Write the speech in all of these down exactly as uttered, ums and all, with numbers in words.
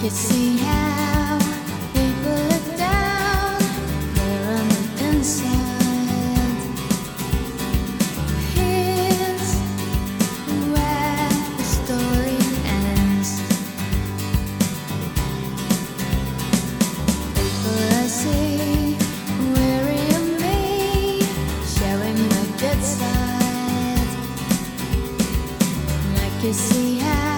can see how people look down there on the inside. Here's where the story ends. People I see weary of me, showing my good side. And I can see how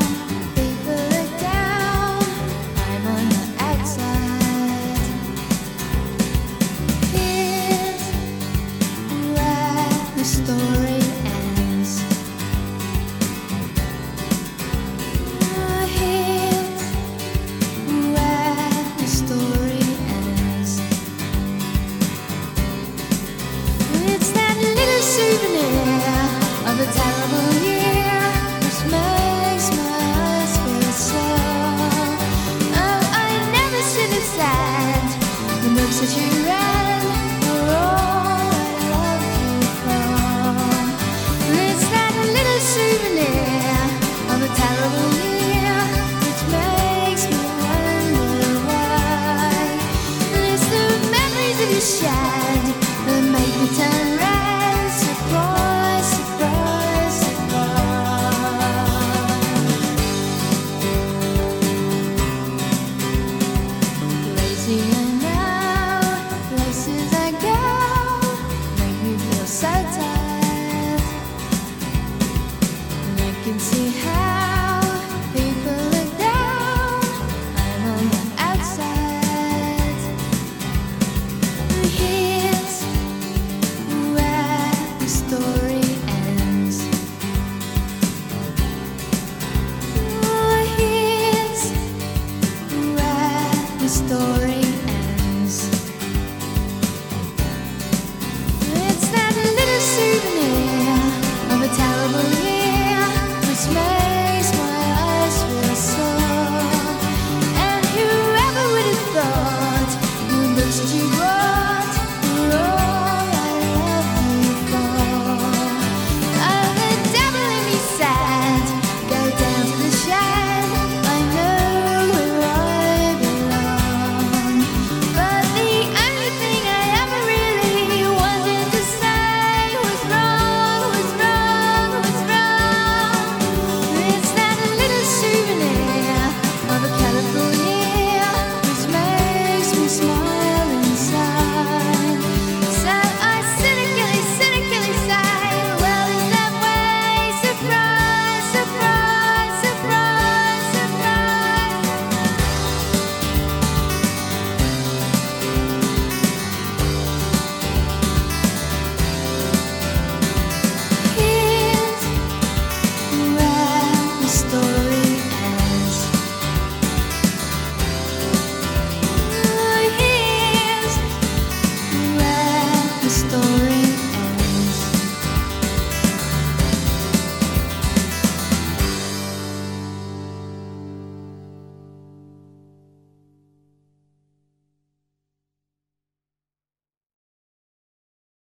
the story ends. Ah, here's where the story ends. It's that little souvenir of a terrible year which makes my eyes feel sore. Oh, I never should have said the books that you read were all shed that make me turn red. Surprise, surprise, surprise. Lazier now, places I go make me feel so tired, and I can see how